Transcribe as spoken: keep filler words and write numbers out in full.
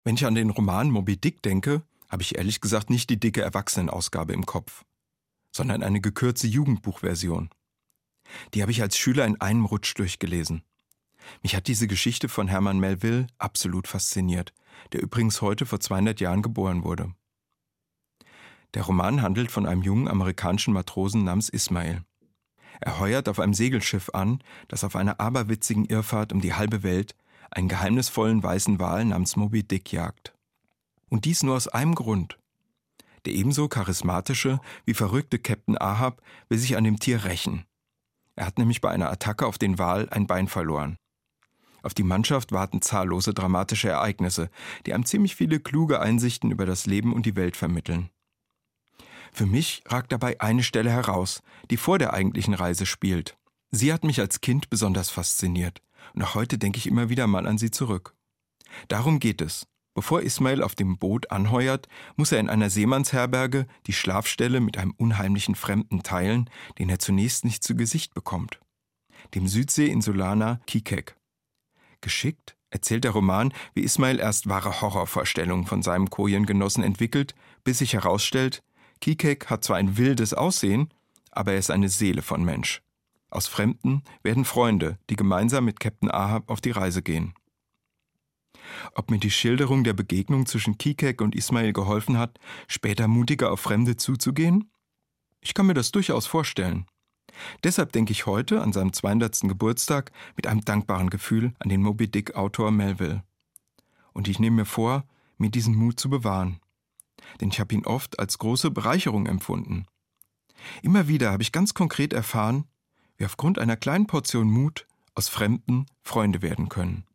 Wenn ich an den Roman Moby Dick denke, habe ich ehrlich gesagt nicht die dicke Erwachsenenausgabe im Kopf, sondern eine gekürzte Jugendbuchversion. Die habe ich als Schüler in einem Rutsch durchgelesen. Mich hat diese Geschichte von Herman Melville absolut fasziniert, der übrigens heute vor zweihundert Jahren geboren wurde. Der Roman handelt von einem jungen amerikanischen Matrosen namens Ismail. Er heuert auf einem Segelschiff an, das auf einer aberwitzigen Irrfahrt um die halbe Welt einen geheimnisvollen weißen Wal namens Moby Dick jagt. Und dies nur aus einem Grund. Der ebenso charismatische wie verrückte Captain Ahab will sich an dem Tier rächen. Er hat nämlich bei einer Attacke auf den Wal ein Bein verloren. Auf die Mannschaft warten zahllose dramatische Ereignisse, die einem ziemlich viele kluge Einsichten über das Leben und die Welt vermitteln. Für mich ragt dabei eine Stelle heraus, die vor der eigentlichen Reise spielt. Sie hat mich als Kind besonders fasziniert und auch heute denke ich immer wieder mal an sie zurück. Darum geht es. Bevor Ismail auf dem Boot anheuert, muss er in einer Seemannsherberge die Schlafstelle mit einem unheimlichen Fremden teilen, den er zunächst nicht zu Gesicht bekommt. Dem Südsee-Insulaner Kikek. Geschickt erzählt der Roman, wie Ismail erst wahre Horrorvorstellungen von seinem Kojengenossen entwickelt, bis sich herausstellt, Kikek hat zwar ein wildes Aussehen, aber er ist eine Seele von Mensch. Aus Fremden werden Freunde, die gemeinsam mit Captain Ahab auf die Reise gehen. Ob mir die Schilderung der Begegnung zwischen Kikek und Ismail geholfen hat, später mutiger auf Fremde zuzugehen? Ich kann mir das durchaus vorstellen. Deshalb denke ich heute, an seinem zweihundertsten Geburtstag, mit einem dankbaren Gefühl an den Moby Dick-Autor Melville. Und ich nehme mir vor, mir diesen Mut zu bewahren. Denn ich habe ihn oft als große Bereicherung empfunden. Immer wieder habe ich ganz konkret erfahren, wie aufgrund einer kleinen Portion Mut aus Fremden Freunde werden können.